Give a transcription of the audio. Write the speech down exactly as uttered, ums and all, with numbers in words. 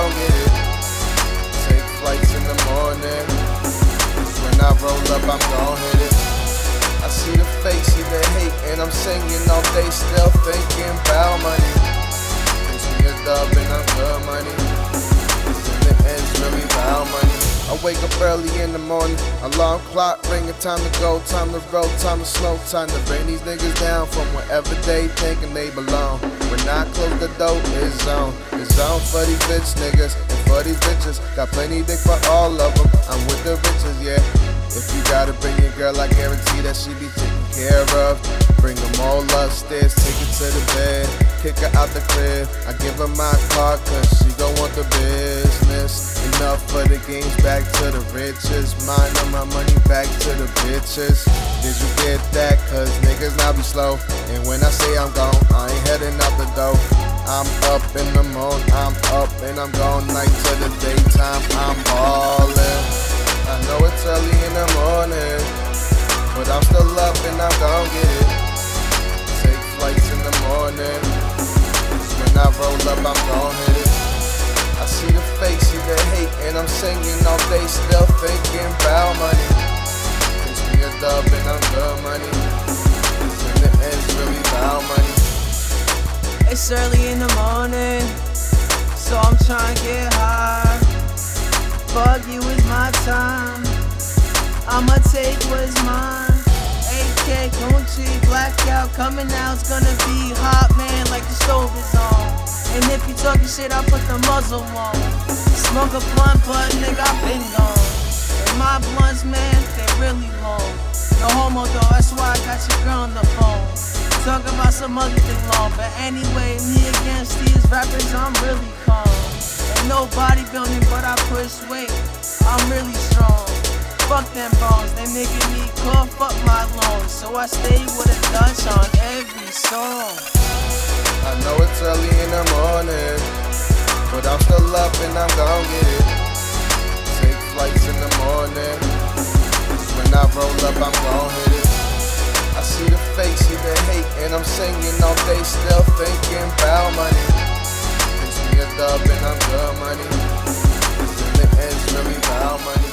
gon' get it. Take flights in the morning. When I roll up, I'm gon' hit it. I see the fake, see the hate, and I'm singing all day, still thinking about money. Gives me a dub and I'm good money. In the end, it's really about money. I wake up early in the morning, alarm clock ringing, time to go, time to roll, time to slow, time to bring these niggas down from wherever they thinking they belong. When I close the door, it's on. It's on for these bitch niggas and for these bitches. Got plenty dick for all of them. I'm with the bitches, yeah. If you gotta bring your girl, I guarantee that she be taken care of. Bring them all upstairs, take her to the bed, kick her out the crib. I give her my card cause she gon' want the business. Enough for the games, back to the riches. Mine and my money back to the bitches. Did you get that? Cause niggas now be slow. And when I say I'm gone, I ain't heading out the door. I'm up in the morning, I'm up and I'm gone night to the daytime. I'm ballin'. I know it's early in the morning, but I'm still up and I'm gon' get it. Take flights in the morning. When I roll up, I'm gon' hit it. I see the fake, see the hate, and I'm singing all day, still thinking about money. Gives me a dub and I'm good money. In the end, it's really about money. It's early in the morning, so I'm trying to get high. Fuck you is my time, I'ma take what's mine. A K, Gucci, blackout, coming out, it's gonna be hot, man, like the stove is on. And if you talking shit, I put the muzzle on. Smoke a blunt, but nigga, I been gone. And my blunts, man, they really long. No homo though, that's why I got your girl on the phone. Talk about some other thing long, but anyway, me against these rappers, I'm really calm. Ain't no bodybuilding, but I push weight, I'm really strong. Fuck them bones, they making me cough up my lungs. So I stay with a Dutch on every song. I know it's early in the morning, but I'm still up and I'm gon' get it. Take flights in the morning. When I roll up, I'm gon' hit it. I see the fake, see the hate, and I'm singing all day, still thinking about money. Gives me a dub and I'm good money. In the end, it's really about money.